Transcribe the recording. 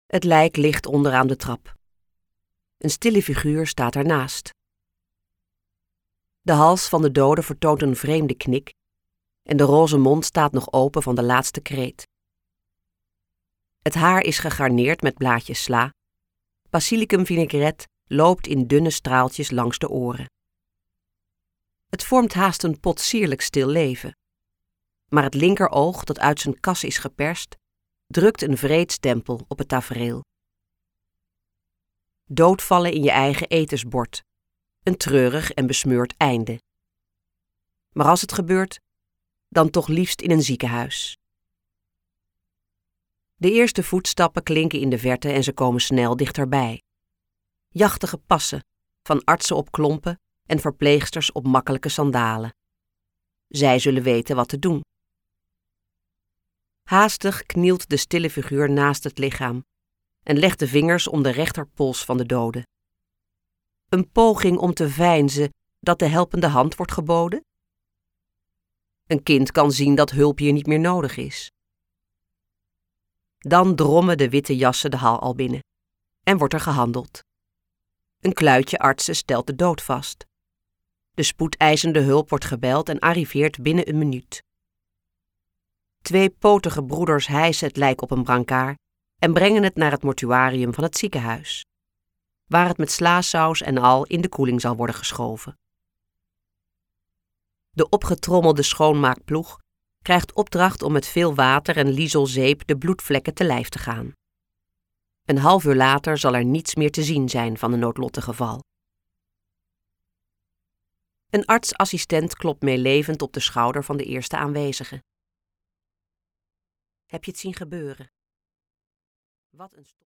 Het lijk ligt onderaan de trap. Een stille figuur staat ernaast. De hals van de dode vertoont een vreemde knik en de roze mond staat nog open van de laatste kreet. Het haar is gegarneerd met blaadjes sla. Basilicum vinaigrette loopt in dunne straaltjes langs de oren. Het vormt haast een potsierlijk stil leven. Maar het linkeroog dat uit zijn kas is geperst, drukt een wreed stempel op het tafereel. Doodvallen in je eigen etensbord. Een treurig en besmeurd einde. Maar als het gebeurt, dan toch liefst in een ziekenhuis. De eerste voetstappen klinken in de verte en ze komen snel dichterbij. Jachtige passen, van artsen op klompen en verpleegsters op makkelijke sandalen. Zij zullen weten wat te doen. Haastig knielt de stille figuur naast het lichaam en legt de vingers om de rechterpols van de dode. Een poging om te veinzen dat de helpende hand wordt geboden? Een kind kan zien dat hulp hier niet meer nodig is. Dan drommen de witte jassen de hal al binnen en wordt er gehandeld. Een kluitje artsen stelt de dood vast. De spoedeisende hulp wordt gebeld en arriveert binnen een minuut. 2 potige broeders hijsen het lijk op een brancard en brengen het naar het mortuarium van het ziekenhuis, waar het met slaasaus en al in de koeling zal worden geschoven. De opgetrommelde schoonmaakploeg krijgt opdracht om met veel water en lieselzeep de bloedvlekken te lijf te gaan. Een half uur later zal er niets meer te zien zijn van de noodlottige val. Een artsassistent klopt meelevend op de schouder van de eerste aanwezige. Heb je het zien gebeuren? Wat een